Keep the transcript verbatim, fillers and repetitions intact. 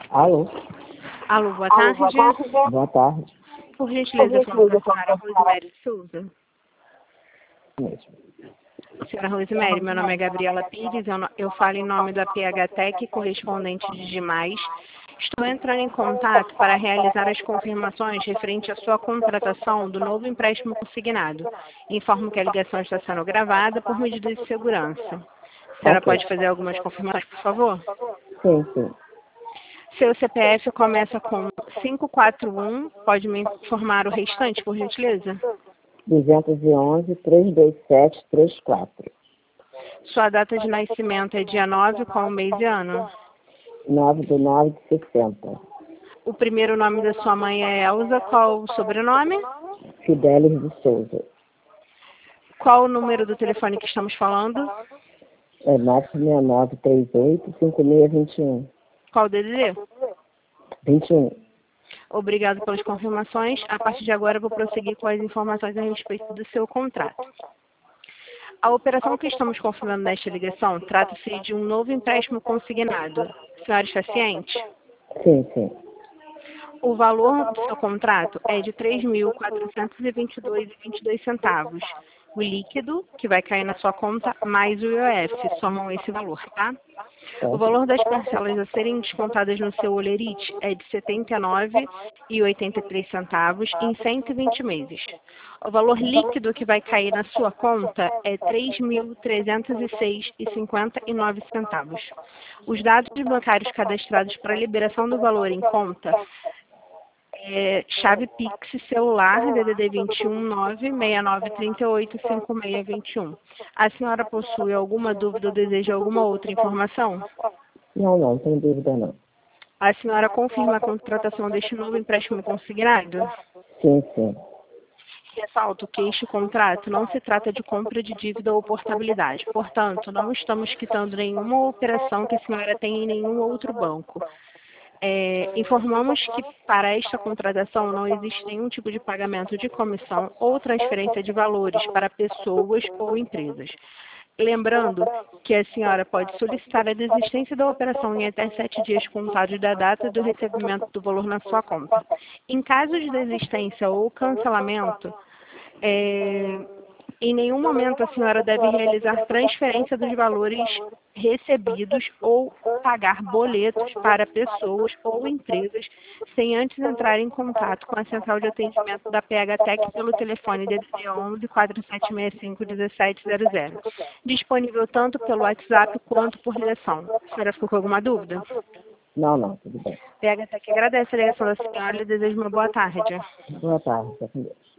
Alô? Alô, boa Alô, tarde. boa tarde. Boa tarde. Por gentileza, falando com a senhora Rosemary de Souza. Mesmo. Senhora Rosemary, meu nome é Gabriela Pires, eu, no- eu falo em nome da P H Tec, correspondente de demais. Estou entrando em contato para realizar as confirmações referente à sua contratação do novo empréstimo consignado. Informo que a ligação está sendo gravada por medidas de segurança. A senhora Ok. pode fazer algumas confirmações, por favor? Sim, sim. Seu C P F começa com cinco quatro um, pode me informar o restante, por gentileza? duzentos e onze, trezentos e vinte e sete, trinta e quatro. Sua data de nascimento é dia nove, qual mês e ano? nove de nove de sessenta. O primeiro nome da sua mãe é Elza, qual o sobrenome? Fidelis de Souza. Qual o número do telefone que estamos falando? É nove seis nove, três oito, cinco seis dois um. Qual o D D D? vinte e um. Obrigado pelas confirmações. A partir de agora, eu vou prosseguir com as informações a respeito do seu contrato. A operação que estamos confirmando nesta ligação trata-se de um novo empréstimo consignado. A senhora está ciente? Sim, sim. O valor do seu contrato é de três mil quatrocentos e vinte e dois reais e vinte e dois centavos. O líquido, que vai cair na sua conta, mais o I O F, somam esse valor, tá? O valor das parcelas a serem descontadas no seu olerite é de setenta e nove reais e oitenta e três centavos em cento e vinte meses. O valor líquido que vai cair na sua conta é três mil trezentos e seis reais e cinquenta e nove centavos. Os dados bancários cadastrados para a liberação do valor em conta é chave Pix celular D D D vinte e um, nove seis nove três oito, cinco seis dois um. A senhora possui alguma dúvida ou deseja alguma outra informação? Não, não, não tem dúvida não. A senhora confirma a contratação deste novo empréstimo consignado? Sim, sim. Ressalto que este contrato não se trata de compra de dívida ou portabilidade. Portanto, não estamos quitando nenhuma operação que a senhora tem em nenhum outro banco. É, informamos que para esta contratação não existe nenhum tipo de pagamento de comissão ou transferência de valores para pessoas ou empresas. Lembrando que a senhora pode solicitar a desistência da operação em até sete dias contados da data do recebimento do valor na sua conta. Em caso de desistência ou cancelamento, é, em nenhum momento a senhora deve realizar transferência dos valores recebidos ou pagar boletos para pessoas ou empresas sem antes entrar em contato com a central de atendimento da P H Tec pelo telefone D D D onze, quatro sete seis cinco, um sete zero zero, disponível tanto pelo WhatsApp quanto por ligação. A senhora ficou com alguma dúvida? Não, não, tudo bem. P H Tec agradece a ligação da senhora e deseja uma boa tarde. Boa tarde, tá com Deus.